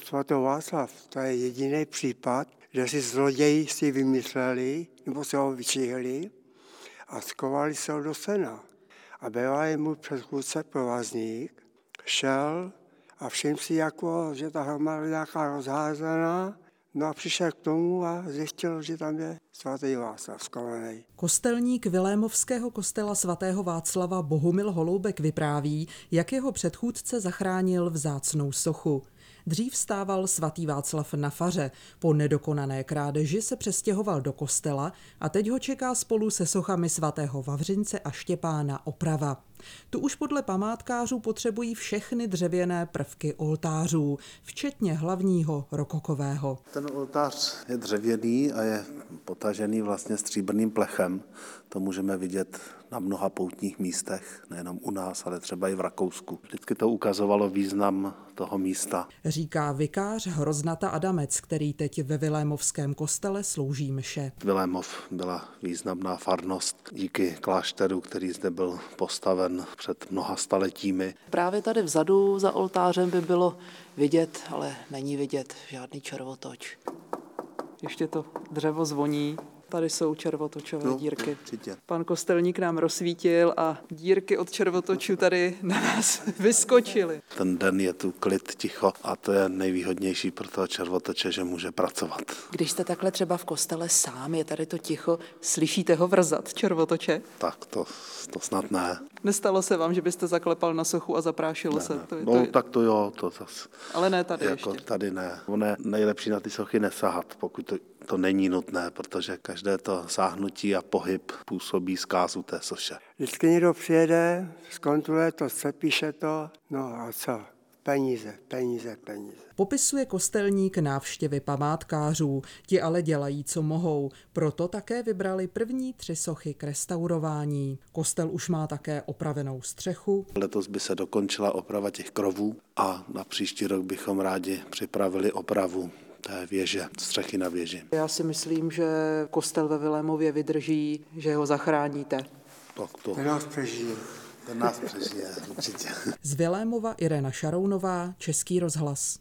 svatý Václav, to je jediný případ, kde si zloději si vymysleli, nebo se ho vyčihli a skovali se ho do sena. A bývalý můj předchůdce provazník šel a všiml si, jako, že ta hromada je nějaká rozházená. No a přišel k tomu a zjistil, že tam je svatý Václav skovaný. Kostelník Vilémovského kostela svatého Václava Bohumil Holoubek vypráví, jak jeho předchůdce zachránil vzácnou sochu. Dřív stával svatý Václav na faře, po nedokonané krádeži se přestěhoval do kostela a teď ho čeká spolu se sochami svatého Vavřince a Štěpána oprava. Tu už podle památkářů potřebují všechny dřevěné prvky oltářů, včetně hlavního rokokového. Ten oltář je dřevěný a je potažený vlastně stříbrným plechem. To můžeme vidět na mnoha poutních místech, nejenom u nás, ale třeba i v Rakousku. Vždycky to ukazovalo význam toho místa. Říká vikář Hroznata Adamec, který teď ve Vilémovském kostele slouží mše. Vilémov byla významná farnost díky klášteru, který zde byl postaven před mnoha staletími. Právě tady vzadu za oltářem by bylo vidět, ale není vidět žádný červotoč. Ještě to dřevo zvoní. Tady jsou červotočové dírky. Určitě. Pan kostelník nám rozsvítil a dírky od červotočů tady na nás vyskočily. Ten den je tu klid, ticho a to je nejvýhodnější pro toho červotoče, že může pracovat. Když jste takhle třeba v kostele sám, je tady to ticho, slyšíte ho vrzat, červotoče? Tak to snad ne. Nestalo se vám, že byste zaklepal na sochu a zaprášilo se? Tak to jo, to zase. Ale ne tady jako ještě. Tady ne. Ono je nejlepší na ty sochy nesahat, pokud to není nutné, protože každé to sáhnutí a pohyb působí zkázu té soše. Vždycky někdo přijede, zkontroluje to, sepíše to, no a co? Peníze. Popisuje kostelník návštěvy památkářů, ti ale dělají, co mohou, proto také vybrali první 3 sochy k restaurování. Kostel už má také opravenou střechu. Letos by se dokončila oprava těch krovů a na příští rok bychom rádi připravili opravu té věže, střechy na věži. Já si myslím, že kostel ve Vilémově vydrží, že ho zachráníte. Ten nás přežije. Ten nás přežije, určitě. Z Vilémova Irena Šarounová, Český rozhlas.